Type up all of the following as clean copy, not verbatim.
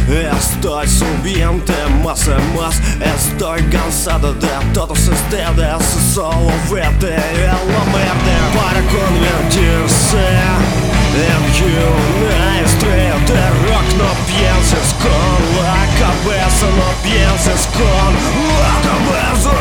Estoy subiente más y más. Estoy cansado de todos ustedes. Solo vete a la muerte para convertirse en una estrella de rock. No pienses con la cabeza, no pienses con la cabeza.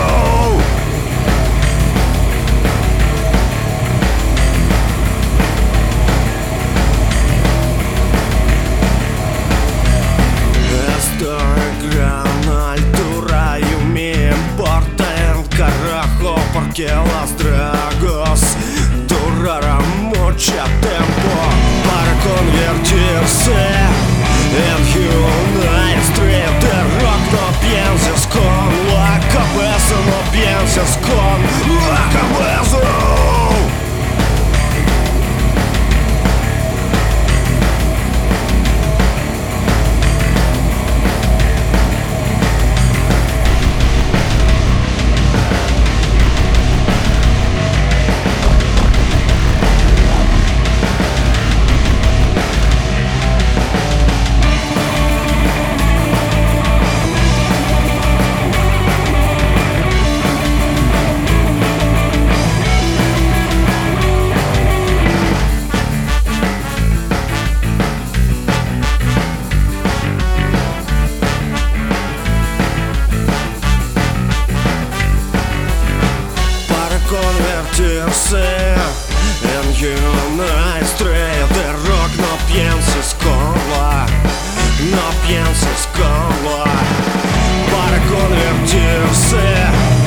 Porque los dragos duraron mucho tiempo para convertirse en una estrella de rock. No pienses con la cabeza, no pienses con la cabeza. Convertirse en una estrella de rock. No pienses con la, no pienses con la, para convertirse